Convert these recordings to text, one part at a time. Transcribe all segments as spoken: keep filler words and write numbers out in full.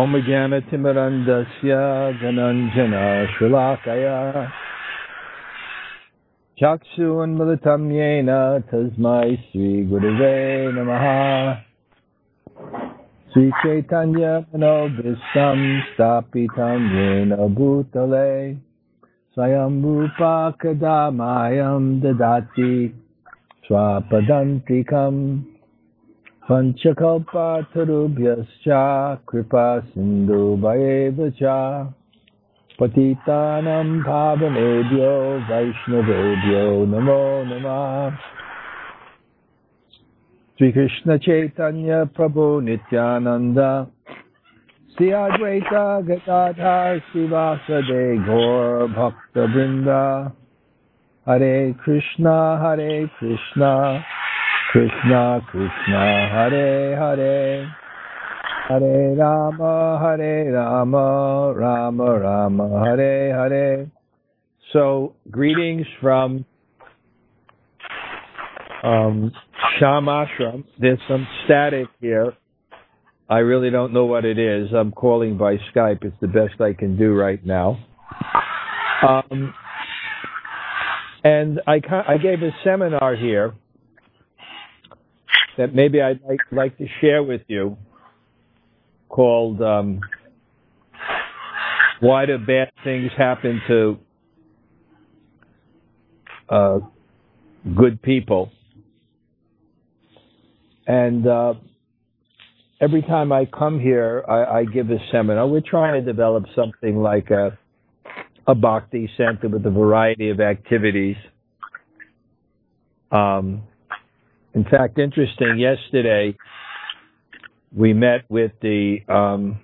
Om Jnana Timirandasya Gananjana Shulakaya Chakshun Militam Yena Tasmai Sri Gurave Namaha Sri Chaitanya Manobhistam Stapitam Yena Bhutale Swayambhupa Kadamayam Dadati Swapadantikam Panchakalpa Tarubhyascha Kripa Sindhu Bhayevacha Patitanam Pavanebhyo Vaishnavebhyo Namo Namah Sri Krishna Chaitanya Prabhu Nityananda Sri Advaita Gadadhar Srivasade Gaur Bhakta Vrinda Hare Krishna Hare Krishna Krishna Krishna Hare Hare Hare Rama Hare Rama Rama Rama Hare Hare. So greetings from um, Sham Ashram. There's some static here. I really don't know what it is. I'm calling by Skype. It's the best I can do right now. Um, and I, I gave a seminar here that maybe I'd like, like to share with you called um, Why Do Bad Things Happen to uh, Good People? And uh, every time I come here, I, I give a seminar. We're trying to develop something like a, a Bhakti center with a variety of activities. Um, In fact, interesting, yesterday we met with the, um,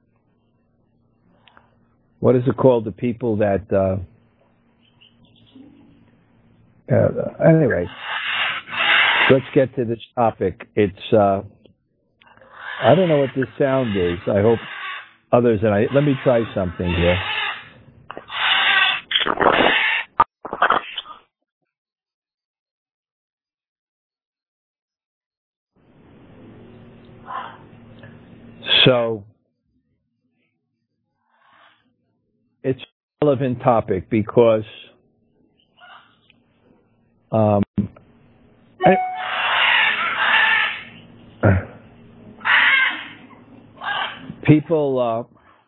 what is it called, the people that, uh, uh, anyway, let's get to this topic. It's, uh, I don't know what this sound is. I hope others, and I, let me try something here. So, it's a relevant topic because um, I, people, uh,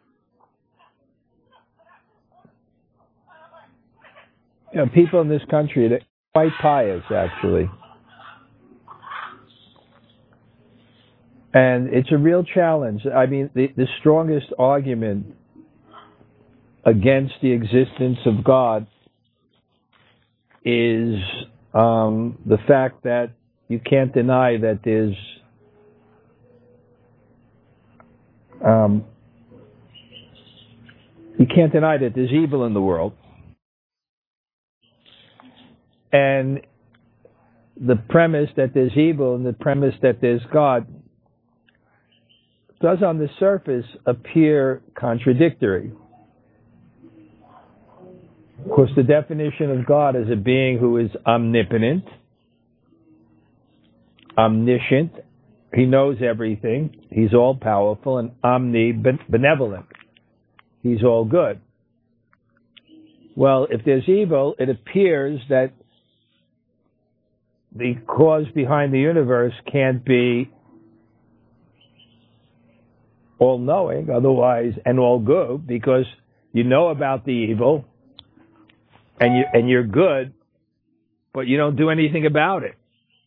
you know, people in this country, they're quite pious, actually. And it's a real challenge. I mean, the, the strongest argument against the existence of God is um, the fact that you can't deny that there's um, you can't deny that there's evil in the world. And the premise that there's evil and the premise that there's God does on the surface appear contradictory. Of course, the definition of God is a being who is omnipotent, omniscient, he knows everything, he's all-powerful, and omnibenevolent, he's all good. Well, if there's evil, it appears that the cause behind the universe can't be all-knowing, otherwise, and all good, because you know about the evil, and you and you're good, but you don't do anything about it.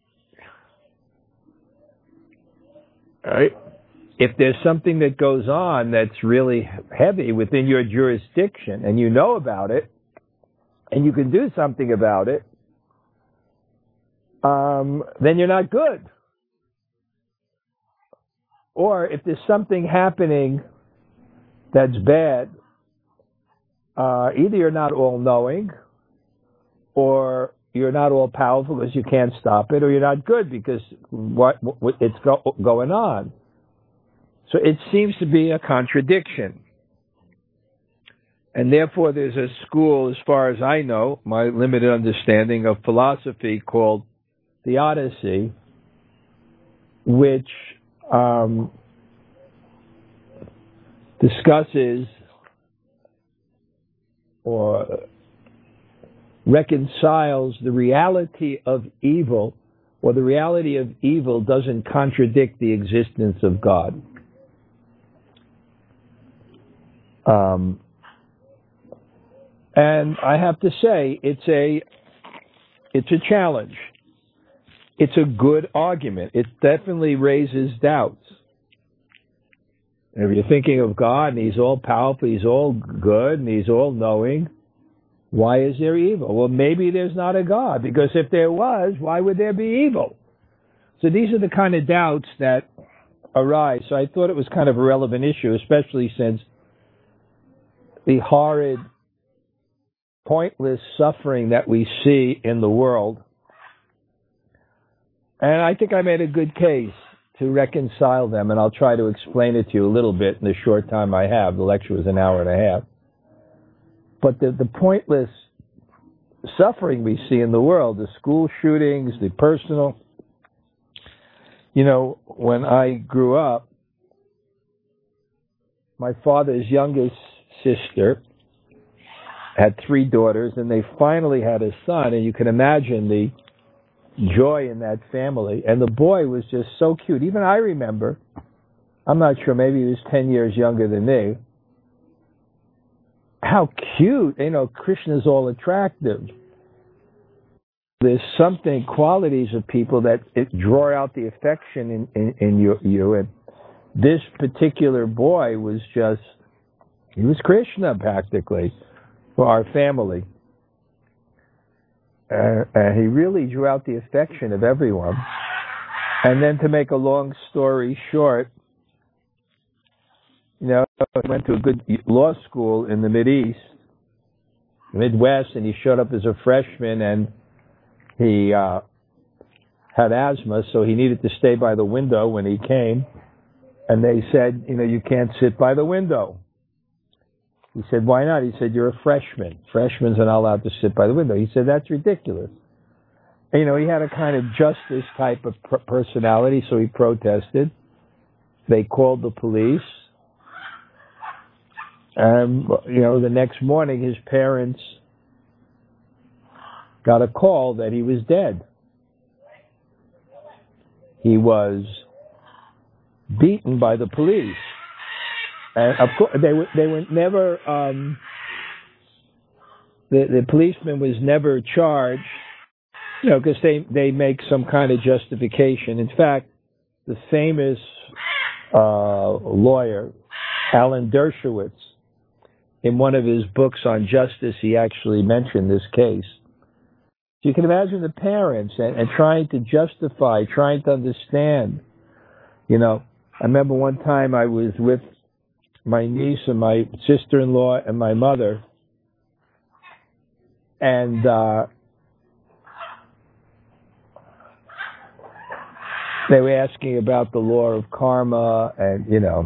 All right? If there's something that goes on that's really heavy within your jurisdiction, and you know about it, and you can do something about it, um, then you're not good. Or if there's something happening that's bad, uh, either you're not all-knowing, or you're not all-powerful because you can't stop it, or you're not good because what, what it's go, going on. So it seems to be a contradiction. And therefore there's a school, as far as I know, my limited understanding of philosophy, called theodicy, which um, discusses or reconciles the reality of evil, or the reality of evil doesn't contradict the existence of God. Um, and I have to say, it's a it's a challenge. It's a good argument. It definitely raises doubts. If you're thinking of God and He's all powerful, He's all good, and He's all knowing, why is there evil? Well, maybe there's not a God, because if there was, why would there be evil? So these are the kind of doubts that arise. So I thought it was kind of a relevant issue, especially since the horrid, pointless suffering that we see in the world. And I think I made a good case to reconcile them, and I'll try to explain it to you a little bit in the short time I have. The lecture was an hour and a half. But the, the pointless suffering we see in the world, the school shootings, the personal... You know, when I grew up, my father's youngest sister had three daughters, and they finally had a son, and you can imagine the joy in that family. And the boy was just so cute. Even I remember, I'm not sure, maybe he was ten years younger than me, how cute. You know, Krishna's all attractive. There's something, qualities of people that it draw out the affection in, in, in you, you. And this particular boy was just, he was Krishna practically for our family. Uh, and he really drew out the affection of everyone. And then to make a long story short, you know, he went to a good law school in the Mideast, Midwest, and he showed up as a freshman, and he uh, had asthma, so he needed to stay by the window when he came. And they said, you know, you can't sit by the window. He said, why not? He said, you're a freshman. Freshmen are not allowed to sit by the window. He said, that's ridiculous. And, you know, he had a kind of justice type of per- personality, so he protested. They called the police. And, you know, the next morning his parents got a call that he was dead. He was beaten by the police. And of course, they were, they were never, um, the, the policeman was never charged, you know, because they, they make some kind of justification. In fact, the famous uh, lawyer, Alan Dershowitz, in one of his books on justice, he actually mentioned this case. So you can imagine the parents and, and trying to justify, trying to understand. You know, I remember one time I was with my niece and my sister-in-law and my mother, and uh, they were asking about the law of karma, and, you know,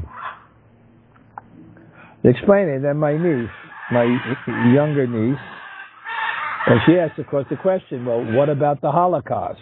explaining. Then my niece, my younger niece, and she asked, of course, the question, well, what about the Holocaust?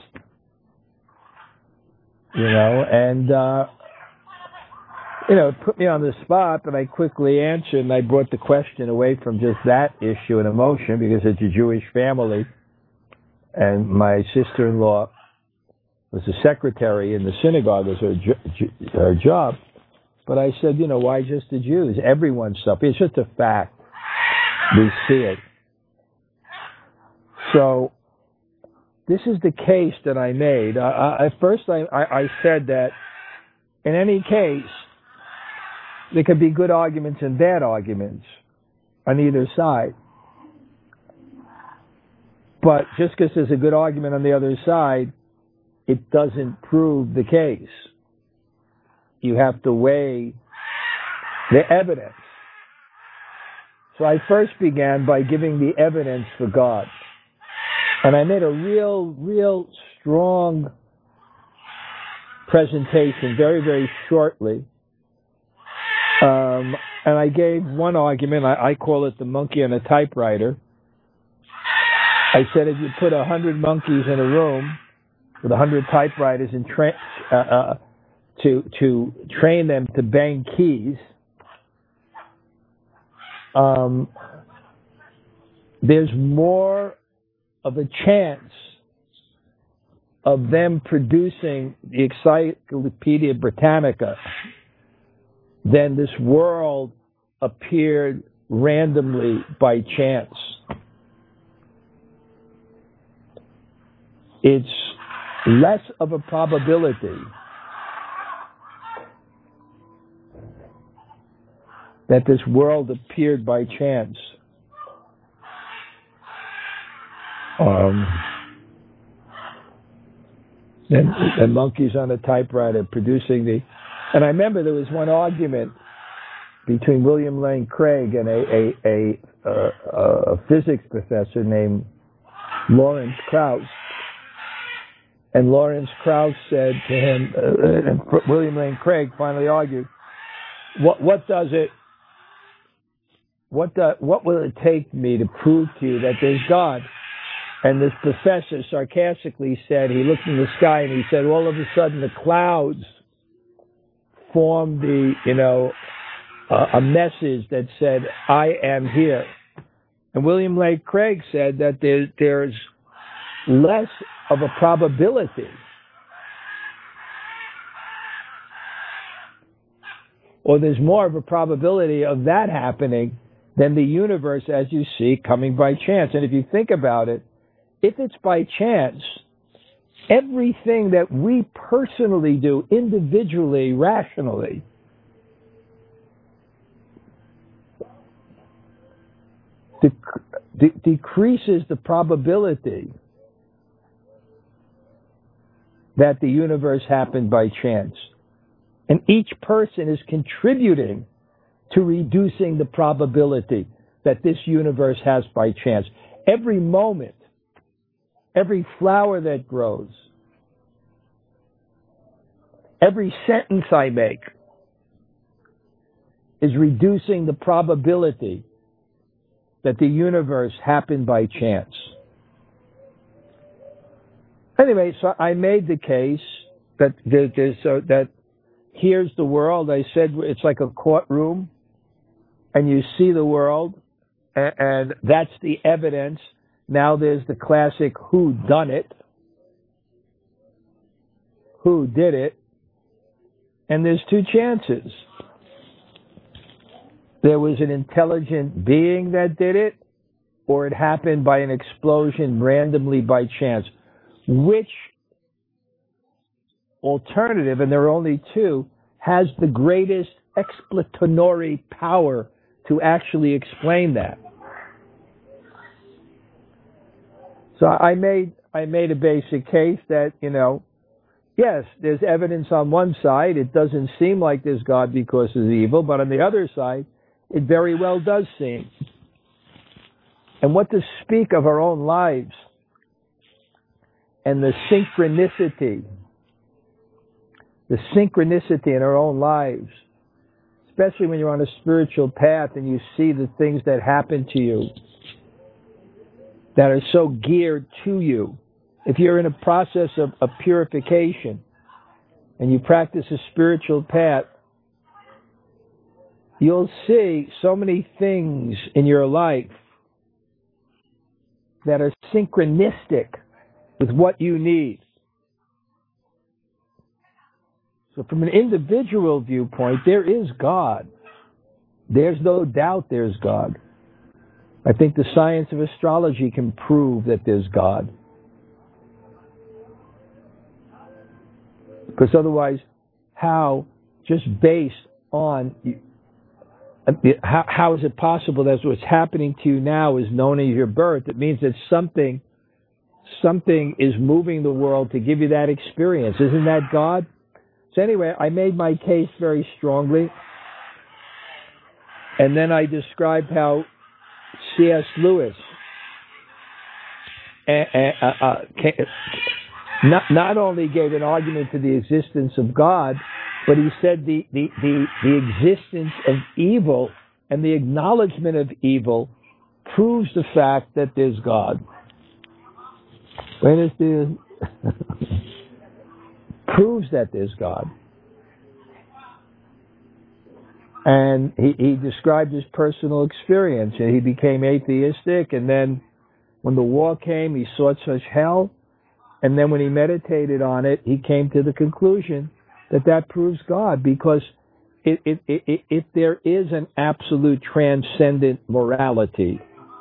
You know, and, uh, you know, it put me on the spot, but I quickly answered, and I brought the question away from just that issue and emotion, because it's a Jewish family, and my sister-in-law was a secretary in the synagogue, as her, her job. But I said, you know, why just the Jews? Everyone's suffering. It's just a fact. We see it. So this is the case that I made. Uh, I, at first, I, I, I said that in any case, there could be good arguments and bad arguments on either side. But just because there's a good argument on the other side, it doesn't prove the case. You have to weigh the evidence. So I first began by giving the evidence for God. And I made a real, real strong presentation very, very shortly. Um, and I gave one argument. I, I call it the monkey on a typewriter. I said if you put a hundred monkeys in a room with a hundred typewriters and tra- uh, uh, to to train them to bang keys, um, there's more of a chance of them producing the Encyclopedia Britannica than this world appeared randomly by chance. It's less of a probability that this world appeared by chance. Um, and, and monkeys on a typewriter producing the... And I remember there was one argument between William Lane Craig and a, a, a, a, a physics professor named Lawrence Krauss. And Lawrence Krauss said to him, uh, and William Lane Craig finally argued, what, what does it, what, do, what will it take me to prove to you that there's God? And this professor sarcastically said, he looked in the sky and he said, all of a sudden the clouds formed the, you know, uh, a message that said, I am here. And William Lane Craig said that there, there's less of a probability or there's more of a probability of that happening than the universe as you see coming by chance. And if you think about it, if it's by chance, everything that we personally do, individually, rationally, dec- de- decreases the probability that the universe happened by chance. And each person is contributing to reducing the probability that this universe has by chance. Every moment, every flower that grows, every sentence I make is reducing the probability that the universe happened by chance. Anyway, so I made the case that there's, so that here's the world. I said it's like a courtroom, and you see the world, and, and that's the evidence. Now there's the classic who done it, who did it, and there's two chances. There was an intelligent being that did it, or it happened by an explosion randomly by chance. Which alternative, and there are only two, has the greatest explanatory power to actually explain that? So I made I made a basic case that, you know, yes, there's evidence on one side. It doesn't seem like there's God because of evil, but on the other side, it very well does seem. And what to speak of our own lives and the synchronicity, the synchronicity in our own lives, especially when you're on a spiritual path and you see the things that happen to you that are so geared to you. If you're in a process of, of purification and you practice a spiritual path, you'll see so many things in your life that are synchronistic with what you need. So from an individual viewpoint, there is God. There's no doubt there's God. I think the science of astrology can prove that there's God. Because otherwise, how, just based on, how, how is it possible that what's happening to you now is known as your birth? It means that something, something is moving the world to give you that experience. Isn't that God? So anyway, I made my case very strongly. And then I described how C S Lewis uh, uh, uh, not, not only gave an argument to the existence of God, but he said the, the, the, the existence of evil and the acknowledgement of evil proves the fact that there's God. When is the proves that there's God. And he, he described his personal experience. And he became atheistic, and then when the war came, he sought such hell. And then when he meditated on it, he came to the conclusion that that proves God, because it, it, it, it, if there is an absolute transcendent morality,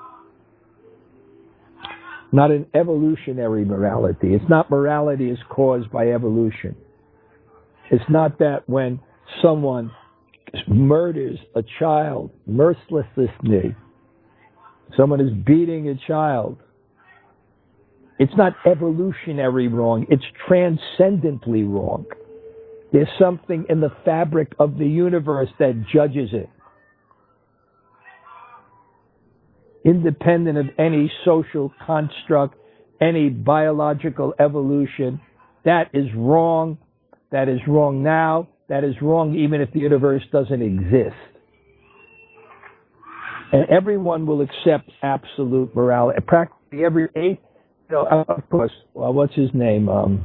not an evolutionary morality. It's not morality is caused by evolution. It's not that when someone murders a child mercilessly, someone is beating a child, it's not evolutionary wrong, it's transcendently wrong. There's something in the fabric of the universe that judges it. Independent of any social construct, any biological evolution, that is wrong. That is wrong now. That is wrong even if the universe doesn't exist. And everyone will accept absolute morality. Practically every eighth, you know, of course, well, what's his name? Um,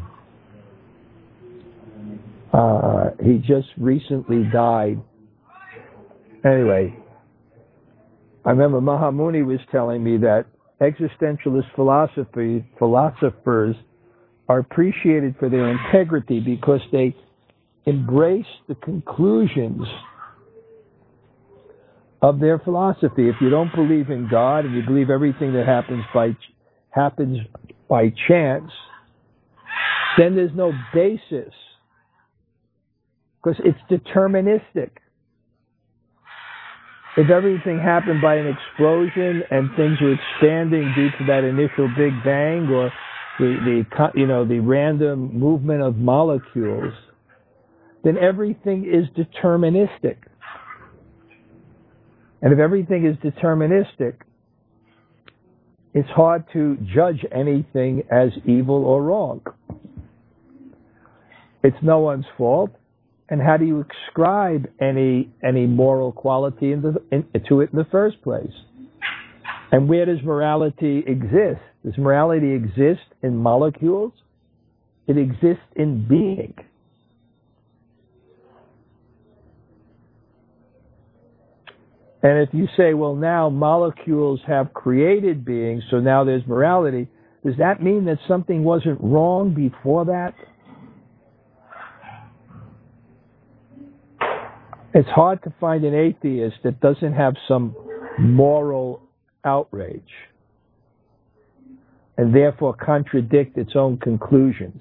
uh, he just recently died. Anyway, I remember Mahamuni was telling me that existentialist philosophy, philosophers are appreciated for their integrity because they embrace the conclusions of their philosophy. If you don't believe in God and you believe everything that happens by happens by chance, then there's no basis, because it's deterministic. If everything happened by an explosion and things are expanding due to that initial Big Bang, or the, the you know the random movement of molecules, then everything is deterministic. And if everything is deterministic, it's hard to judge anything as evil or wrong. It's no one's fault. And how do you ascribe any any moral quality in the, in, to it in the first place? And where does morality exist? Does morality exist in molecules? It exists in being. And if you say, well, now molecules have created beings, so now there's morality, does that mean that something wasn't wrong before that? It's hard to find an atheist that doesn't have some moral outrage and therefore contradict its own conclusions.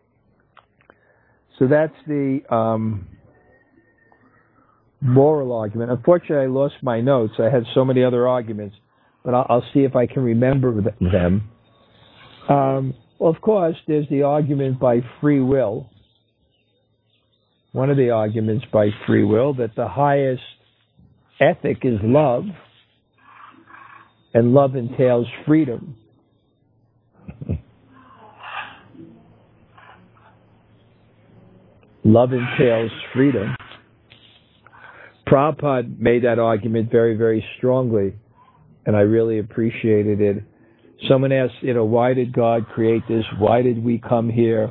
So that's the um, moral argument. Unfortunately, I lost my notes. I had so many other arguments, but I'll, I'll see if I can remember them. Um, well, of course, there's the argument by free will. One of the arguments by free will, that the highest ethic is love, and love entails freedom. Love entails freedom. Prabhupada made that argument very, very strongly, and I really appreciated it. Someone asked, you know, why did God create this? Why did we come here?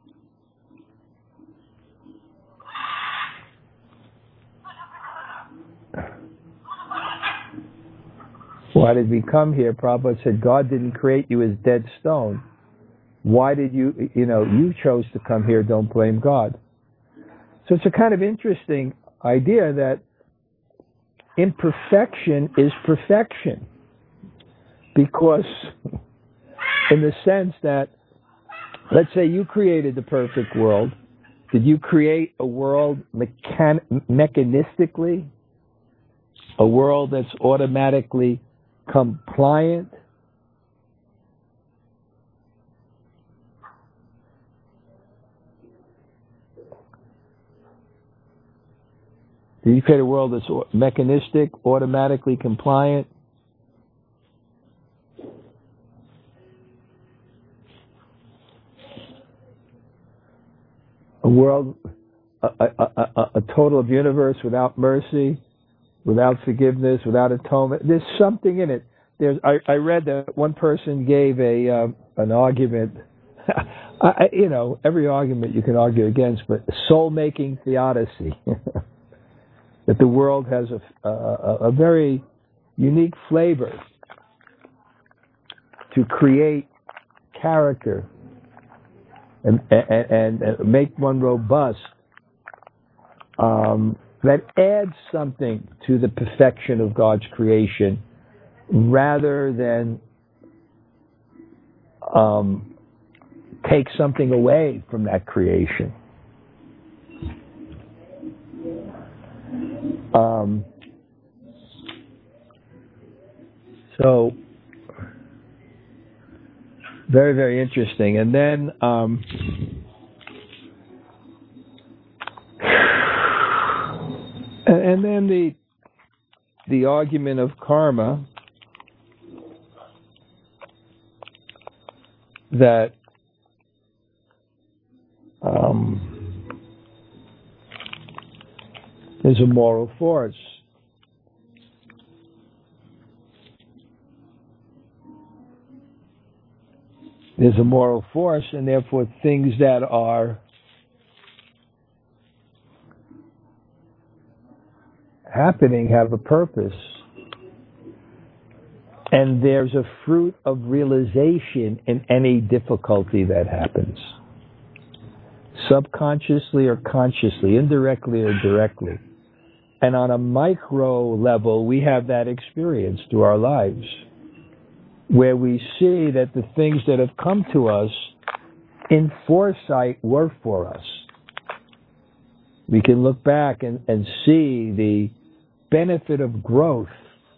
Why did we come here? Prabhupada said, God didn't create you as dead stone. Why did you, you know, you chose to come here, don't blame God. So it's a kind of interesting idea that imperfection is perfection. Because in the sense that, let's say you created the perfect world, did you create a world mechan- mechanistically? A world that's automatically compliant? Do you create a world that's mechanistic, automatically compliant? A world, a, a, a, a total of universe without mercy, without forgiveness, without atonement. There's something in it. There's, I, I read that one person gave a uh, an argument. I, you know, every argument you can argue against, but soul-making theodicy. that the world has a, a, a very unique flavor to create character and, and, and make one robust, um, that adds something to the perfection of God's creation rather than um, take something away from that creation. Um, so, very, very interesting. And then, um, and, and then the the argument of karma, that um, is a moral force. There's a moral force, and therefore things that are happening have a purpose. And there's a fruit of realization in any difficulty that happens. Subconsciously or consciously, indirectly or directly. And on a micro level, we have that experience through our lives, where we see that the things that have come to us in foresight were for us. We can look back and, and see the benefit of growth,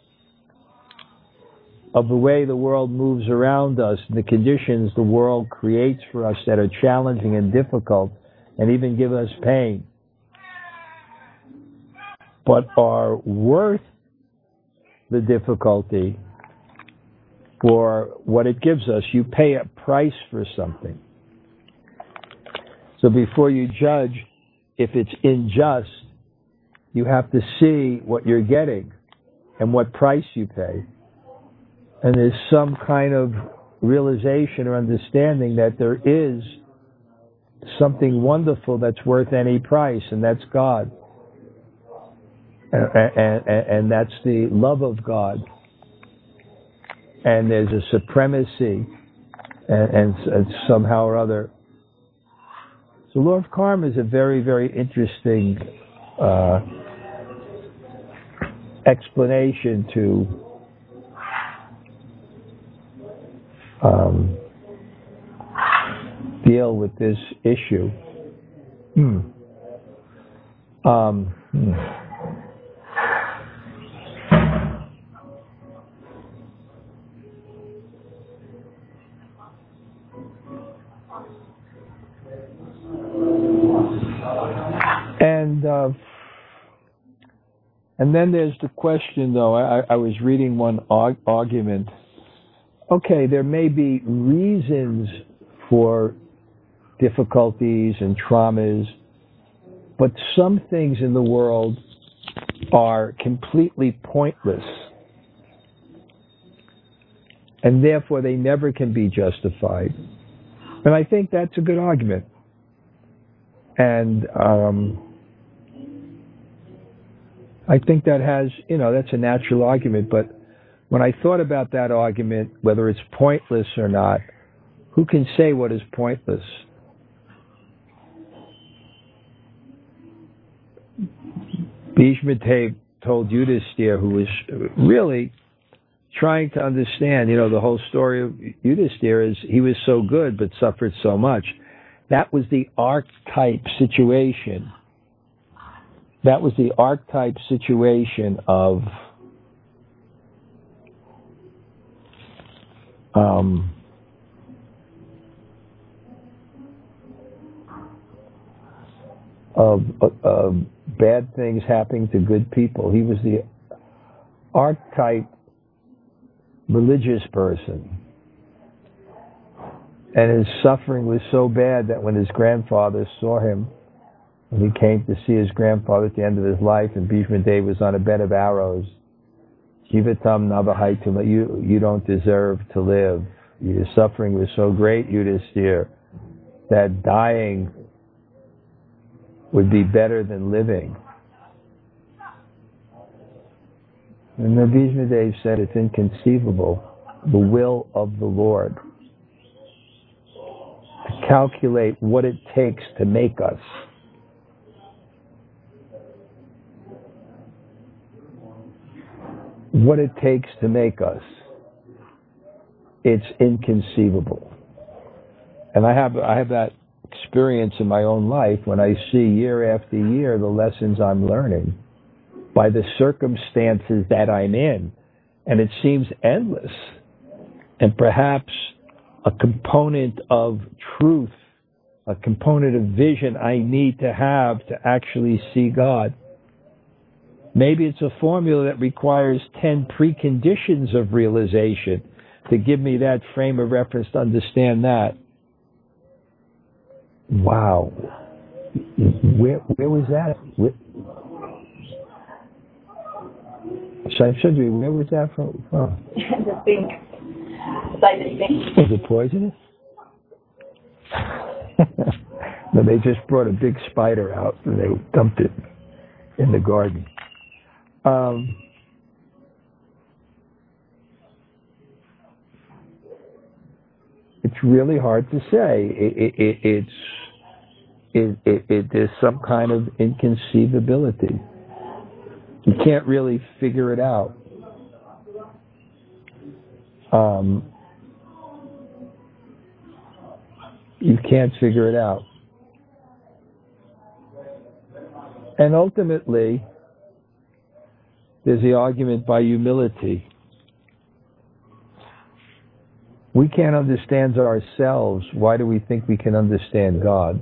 of the way the world moves around us, the conditions the world creates for us that are challenging and difficult and even give us pain, but are worth the difficulty for what it gives us. You pay a price for something. So before you judge if it's unjust, you have to see what you're getting and what price you pay. And there's some kind of realization or understanding that there is something wonderful that's worth any price, and that's God. And, and, and that's the love of God. And there's a supremacy, and, and, and somehow or other. So law of karma is a very, very interesting uh, explanation to um, deal with this issue. Hmm. Um, hmm. And uh, and then there's the question, though. I, I was reading one arg- argument. Okay, there may be reasons for difficulties and traumas, but some things in the world are completely pointless, and therefore they never can be justified. And I think that's a good argument. And um, I think that has, you know, that's a natural argument. But when I thought about that argument, whether it's pointless or not, who can say what is pointless? Bhishma told Yudhisthira, who was really trying to understand, you know, the whole story of Yudhisthira is he was so good but suffered so much. That was the archetype situation. That was the archetype situation of um, of, of bad things happening to good people. He was the archetype religious person. And his suffering was so bad that when his grandfather saw him, when he came to see his grandfather at the end of his life, and Bhishma Deva was on a bed of arrows, Jivatam Nabahaitum, you, you don't deserve to live. Your suffering was so great, Yudhisthira, that dying would be better than living. And Rabbi Zmedev said it's inconceivable, the will of the Lord, to calculate what it takes to make us. What it takes to make us. It's inconceivable. And I have I have that experience in my own life when I see year after year the lessons I'm learning by the circumstances that I'm in. And it seems endless. And perhaps a component of truth, a component of vision I need to have to actually see God. Maybe it's a formula that requires ten preconditions of realization to give me that frame of reference to understand that. Wow. Where where was that? Where, where was that from? Oh. The pink. Side of pink. Was it poisonous? No, they just brought a big spider out and they dumped it in the garden. Um, it's really hard to say. It, it, it, it's it, it, it, there's some kind of inconceivability. You can't really figure it out. Um, you can't figure it out. And ultimately, there's the argument by humility. We can't understand ourselves. Why do we think we can understand God?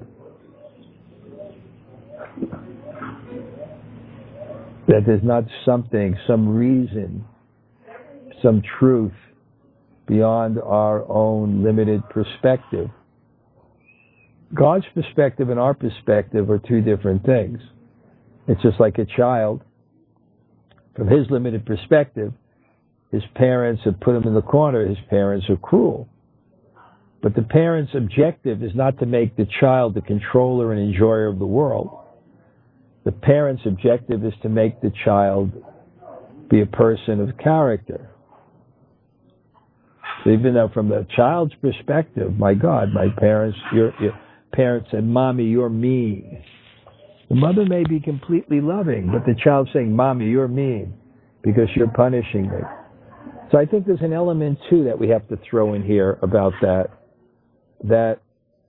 That there's not something, some reason, some truth beyond our own limited perspective. God's perspective and our perspective are two different things. It's just like a child. From his limited perspective, his parents have put him in the corner. His parents are cruel. But the parent's objective is not to make the child the controller and enjoyer of the world. The parent's objective is to make the child be a person of character. So even though from the child's perspective, my God, my parents, your, your parents said, Mommy, you're mean. The mother may be completely loving, but the child's saying, Mommy, you're mean because you're punishing me. So I think there's an element, too, that we have to throw in here about that, that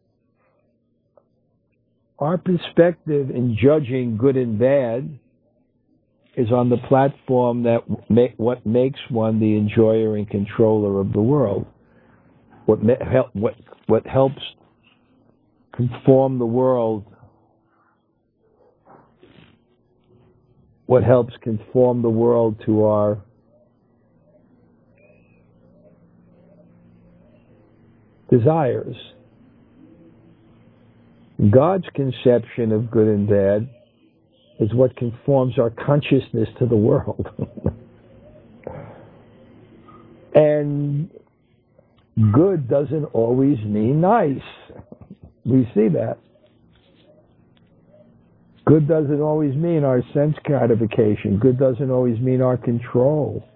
our perspective in judging good and bad is on the platform that make, what makes one the enjoyer and controller of the world. What, help, what, what helps conform the world What helps conform the world to our desires. God's conception of good and bad is what conforms our consciousness to the world. And good doesn't always mean nice. We see that. Good doesn't always mean our sense gratification. Good doesn't always mean our control.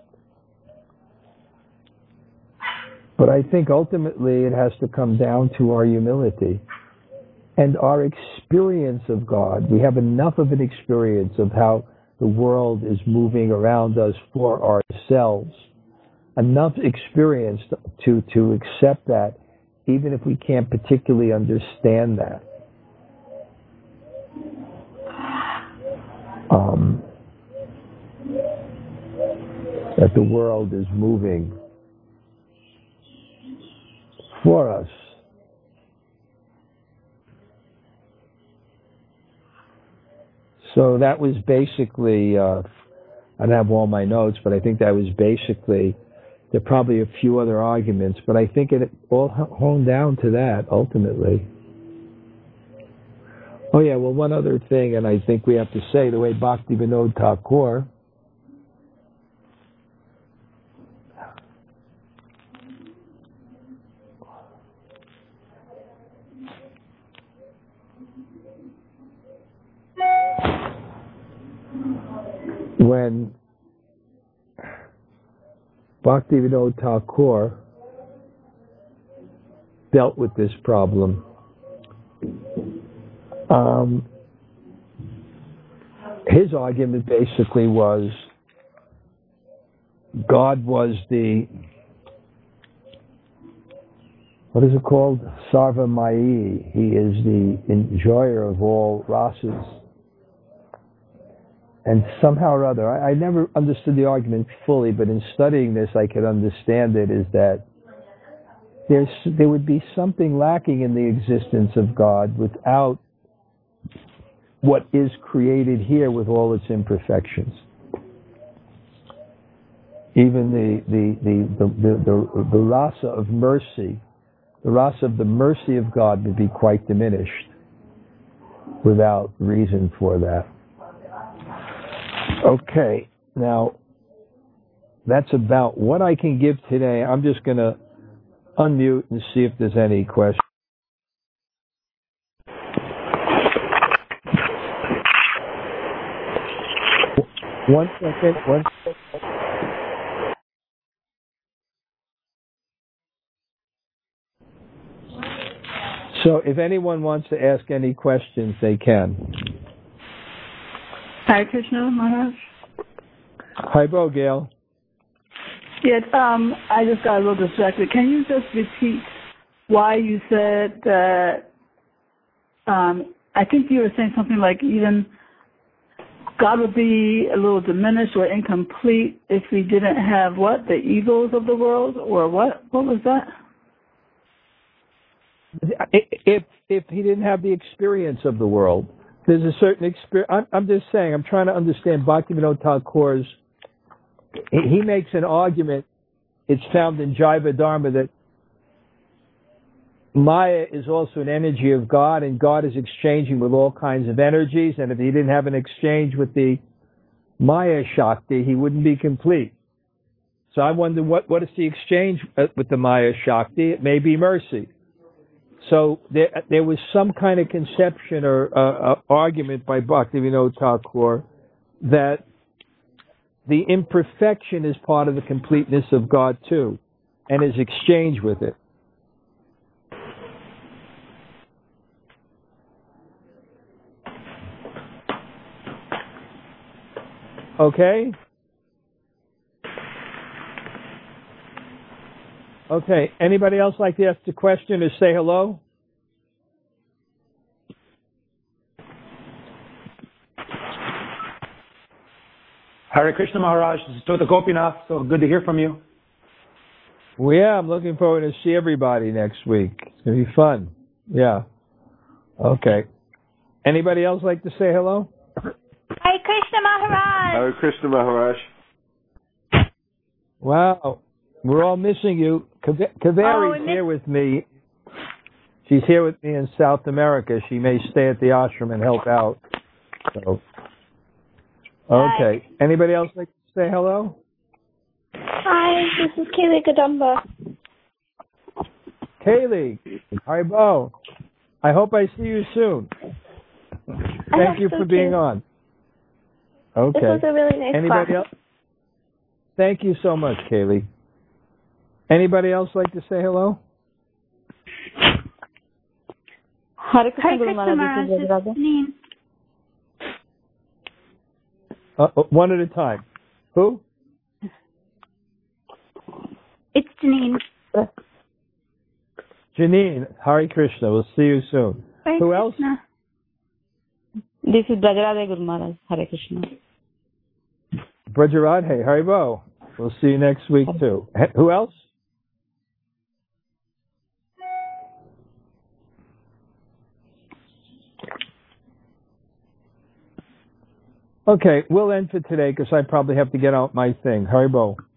But I think ultimately it has to come down to our humility and our experience of God. We have enough of an experience of how the world is moving around us for ourselves. Enough experience to, to accept that, even if we can't particularly understand that. Um, that the world is moving for us. So that was basically, uh, I don't have all my notes, but I think that was basically, there are probably a few other arguments, but I think it all honed down to that ultimately. Oh yeah, well one other thing, and I think we have to say, the way Bhakti Vinod Thakur when Bhaktivinoda Thakur dealt with this problem. Um, his argument basically was God was the, what is it called? Sarvamayi. He is the enjoyer of all rasas. And somehow or other, I, I never understood the argument fully, but in studying this, I could understand it, is that there's, there would be something lacking in the existence of God without what is created here with all its imperfections. Even the, the, the, the, the, the, the rasa of mercy, the rasa of the mercy of God would be quite diminished without reason for that. Okay, now that's about what I can give today. I'm just going to unmute and see if there's any questions. One second, one second. So if anyone wants to ask any questions, they can. Hare Krishna, Maharaj. Hi, Bo, Gail. Yes, um, I just got a little distracted. Can you just repeat why you said that, um, I think you were saying something like even God would be a little diminished or incomplete if we didn't have what? The evils of the world? Or what? What was that? If, if he didn't have the experience of the world. There's a certain experience. I'm, I'm just saying, I'm trying to understand Bhaktivinoda Thakur's, he, he makes an argument, it's found in Jaiva Dharma, that Maya is also an energy of God, and God is exchanging with all kinds of energies, and if he didn't have an exchange with the Maya Shakti, he wouldn't be complete. So I wonder, what, what is the exchange with the Maya Shakti? It may be mercy. So there, there was some kind of conception or uh, uh, argument by Bhaktivinoda Thakur that the imperfection is part of the completeness of God too, and is exchange with it. Okay? Okay, anybody else like to ask a question or say hello? Hare Krishna Maharaj, this is Tota Gopinath, so good to hear from you. Well, yeah, I'm looking forward to see everybody next week. It's going to be fun. Yeah. Okay. Anybody else like to say hello? Hare Krishna Maharaj. Hare Krishna Maharaj. Wow. We're all missing you. Kaveri's oh, here with me. She's here with me in South America. She may stay at the ashram and help out. So, okay. Hi. Anybody else like to say hello? Hi, this is Kaylee Kadumba. Kaylee. Hi, Bo. I hope I see you soon. Thank you so for being too. on. Okay. This was a really nice Anybody class. else? Thank you so much, Kaylee. Anybody else like to say hello? Hare Krishna Maharaj, this is Janine. Uh, one at a time. Who? It's Janine. Janine, Hare Krishna. We'll see you soon. Hare Who Krishna. else? This is Brajarade Guru Maharaj. Hare Krishna. Brajarade, Haribo. We'll see you next week too. Who else? Okay, we'll end for today because I probably have to get out my thing. Haribo.